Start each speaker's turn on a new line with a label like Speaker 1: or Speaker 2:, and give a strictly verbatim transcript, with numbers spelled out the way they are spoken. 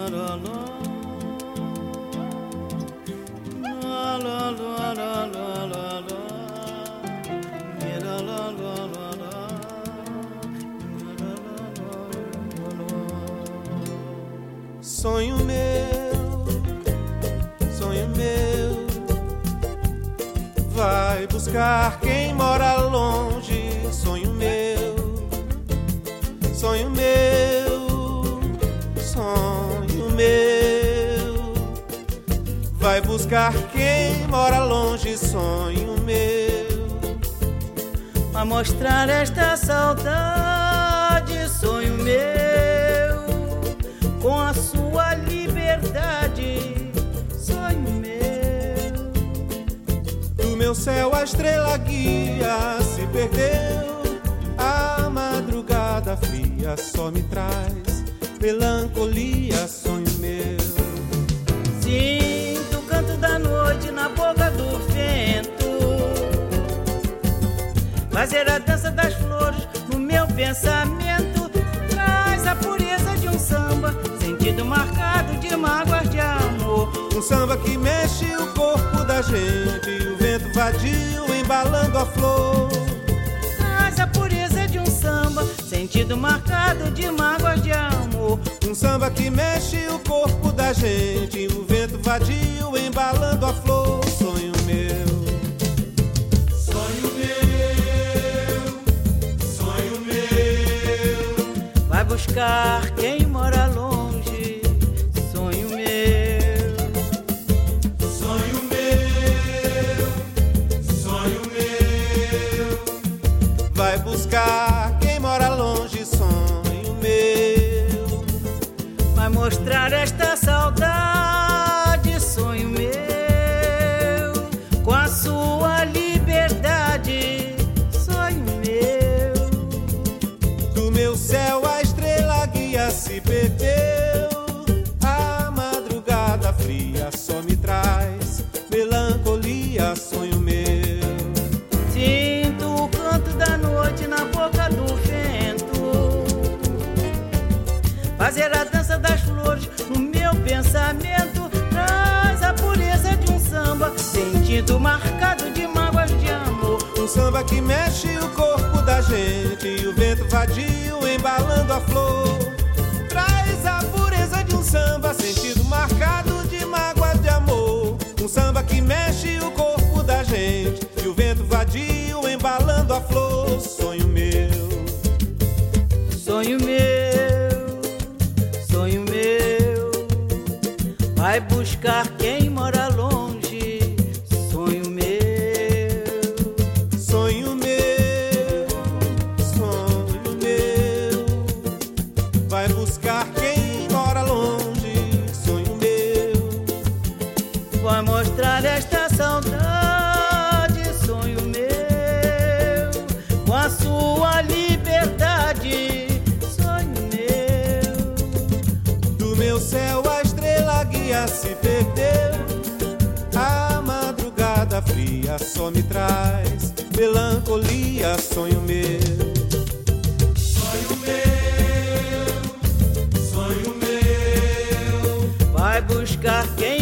Speaker 1: Sonho meu, sonho meu, vai buscar quem mora longe. Sonho meu, sonho meu, sonho meu, vai buscar quem mora longe. Sonho meu,
Speaker 2: a mostrar esta saudade. Sonho meu, com a sua liberdade. Sonho meu,
Speaker 1: do meu céu a estrela guia se perdeu. A madrugada fria só me traz melancolia. Sonho meu,
Speaker 2: sinto o canto da noite na boca do vento, fazer a dança das flores no meu pensamento. Traz a pureza de um samba, sentido marcado de mágoas de amor.
Speaker 1: Um samba que mexe o corpo da gente, e o vento vadio embalando a flor.
Speaker 2: Traz a pureza de um samba, sentido marcado de mágoas de amor.
Speaker 1: Um samba que mexe o corpo da gente, e o vento vadio embalando a flor. Sonho meu, sonho meu, sonho meu,
Speaker 2: vai buscar quem mora longe. Sonho meu,
Speaker 1: sonho meu, sonho meu, vai buscar quem mora longe. Sonho meu,
Speaker 2: vai mostrar esta saudade. Sonho meu, com a sua liberdade. Sonho meu,
Speaker 1: do meu céu a estrela guia se perdeu. A madrugada fria só me traz melancolia. Sonho meu,
Speaker 2: sinto o canto da noite na boca do vento, fazer a dança das flores no meu pensamento. Traz a pureza de um samba, sentido marcado de mágoas de amor.
Speaker 1: um samba que mexe o corpo da gente, e o vento vadio embalando a flor. Traz a pureza de um samba, sentido marcado de mágoas de amor. Um samba que mexe o corpo da gente, e o vento vadio embalando a flor. Sonho meu,
Speaker 2: Sonho meu, sonho meu, vai buscar quem mora longe. Sonho meu,
Speaker 1: sonho meu, sonho meu, vai buscar quem mora longe. Sonho meu,
Speaker 2: vai mostrar esta saudade. Sonho meu, com a sua liberdade. Sonho meu,
Speaker 1: do meu céu a estrela guia se perdeu. A madrugada fria só me traz melancolia. Sonho meu, sonho meu, sonho meu,
Speaker 2: vai buscar quem